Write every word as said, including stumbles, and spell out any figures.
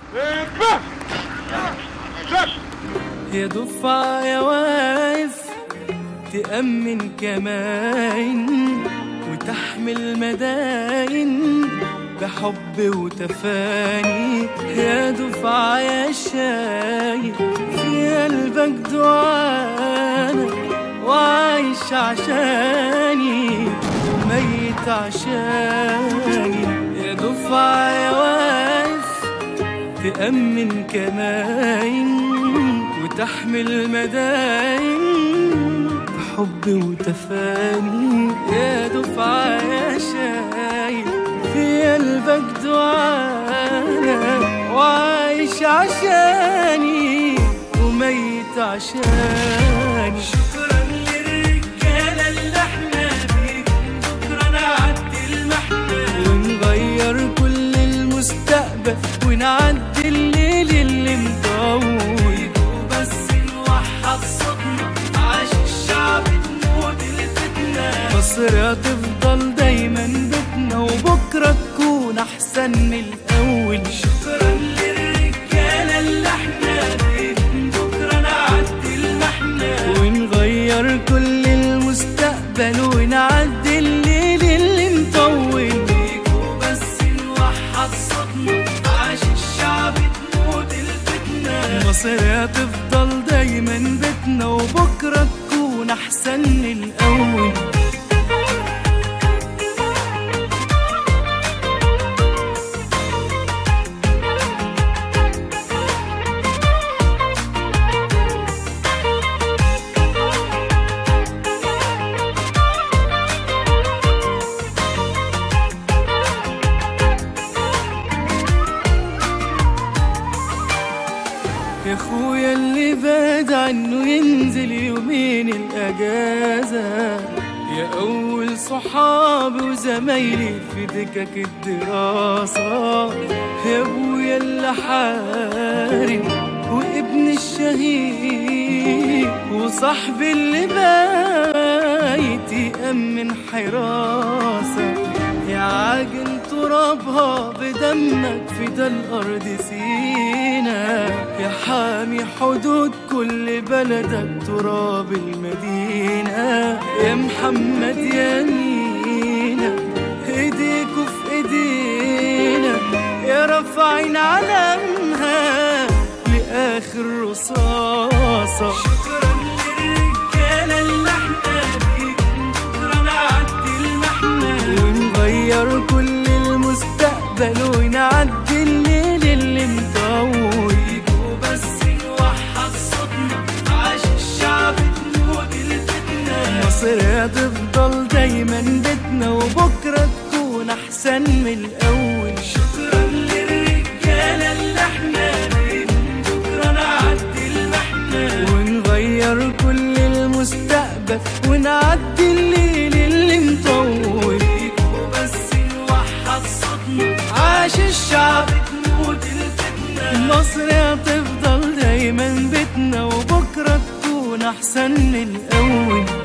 يا دفعة يا واقف تأمن كماين وتحمل مداين بحب وتفاني. يا دفعة يا شايف في قلبك دعانا وعايش عشاني وميت عشاني. يا دفعة يا واقف تأمن كماين وتحمل مداين بحب وتفاني. يا دفعة يا شايف في قلبك دعانا وعايش عشاني وميت عشاني. شكرا للرجالة اللي احنا بيهم بكرة نعدي المحنة ونغير كل المستقبل ونعدي الليل اللي مطول وبس نوحد صوتنا عاش الشعب تموت الفتنة. مصر هتفضل دايما بيتنا وبكرة تكون أحسن من الأول. شكرا للرجالة اللي احنا بيهم بكرة نعدي المحنة ونغير كل المستقبل ونعدي الليل اللي مطول وبس نوحد صوتنا عاش الشعب تموت الفتنة. مصر هتفضل دايما بيتنا وبكرة تكون أحسن من الأول. يا اخويا اللي بعد عنه ينزل يومين الاجازه، يا اول صحابي وزمايلي في دكك الدراسه، يا ابويا اللي حارب وابن الشهيد وصاحبي اللي بايت يأمن حراسه، يا عاجن ترابها بدمك فدا الأرض سينا، يا حامي حدود كل بلدك تراب المدينة، يا محمد يا مينا ايديكوا في ايدينا، يا رافعين علمها لآخر رصاصة. شكرا للرجالة اللي احنا بيكم بكرة نعدي المحنة ونغير كل المستقبل ونعدي الليل اللي مطول وبس نوحد صوتنا عاش الشعب تموت الفتنة. مصر هتفضل دايما بيتنا وبكرة تكون أحسن من الأول. شكرا للرجالة اللي احنا بيهم بكرة نعدي المحنة ونغير كل المستقبل ونعدي الليل اللي مطول وبس نوحد صوتنا عاش الشعب تموت الفتنة. مصر هتفضل دايما بيتنا وبكرة تكون أحسن من الأول.